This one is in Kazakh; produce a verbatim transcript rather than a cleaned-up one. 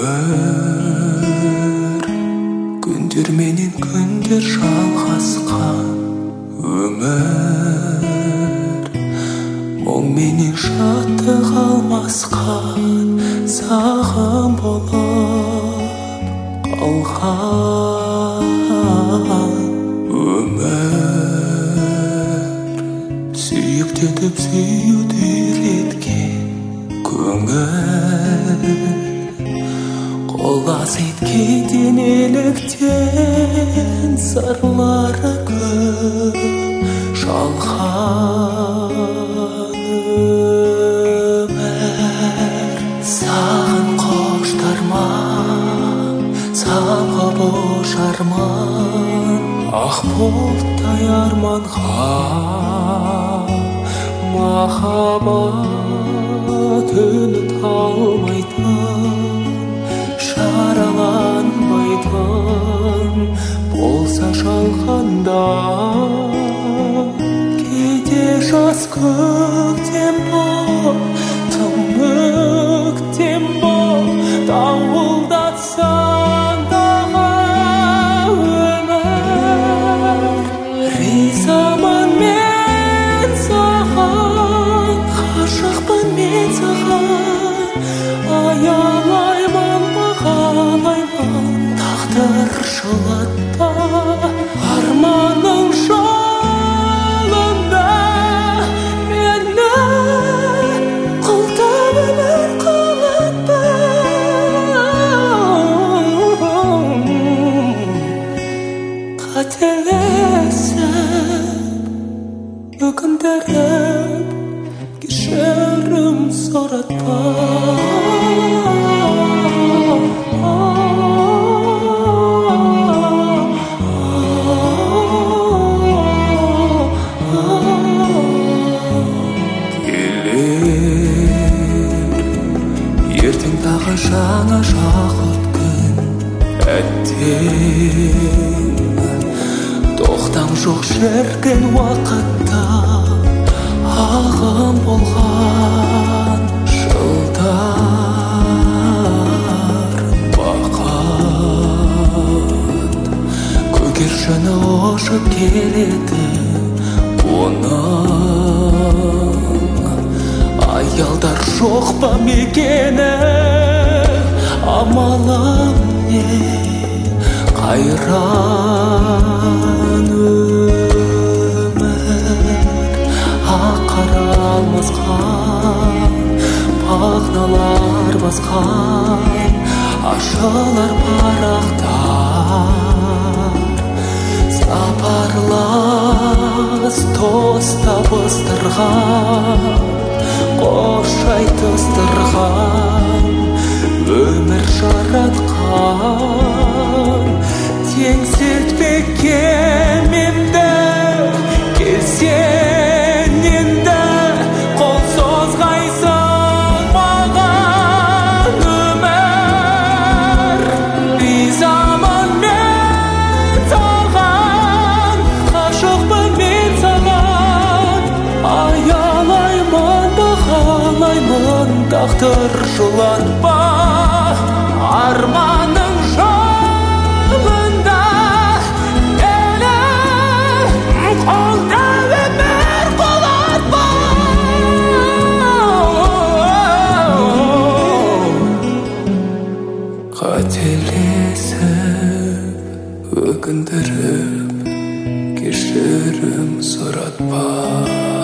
өмір күндер менен күндер жалғасқан өмір мұң менен шаттық алмасқан саған болып қалған өмір сүйіктетіп сүюді үйреткен көңіл қолдас еткенде неліктен сырлары көп шалған өмір саған қоштарман самға бошарман ақ бұлттай арманға махаббат үміт алмайтын жараланбайтын болса жалғанда кейде жас көктем бол тым өктем бол дауылдатсаң дағы өмір ризамын мен саған ғашықпын мен саған аялаймын бағалаймын тағдыр жылатпа арманың жолында мені құлдап өмір құлатпа қателесіп өкіндіріп кешірім сұратпа ертең тағы жаңа шақырт күн әттең тоқтам жоқ шіркін уақытта ағым болған жылдар бақыт көгершіні ұшып келеді оның аялдар жоқ па мекені амалым не қайран өмір аққара алмасқан мағыналар басқан ашылар парақтар сапарлас тос табыстырған қош айтыстырған өмір жаратқан теңселтпек кемемді келсең енді қол созғайсың маған өмір ризамын мен саған ғашықпын мен саған аялаймын бағалаймын тағдыр жылатпа арманың жолында мені қолда өмір құлатпа қателесіп өкіндіріп кешірім сұратпа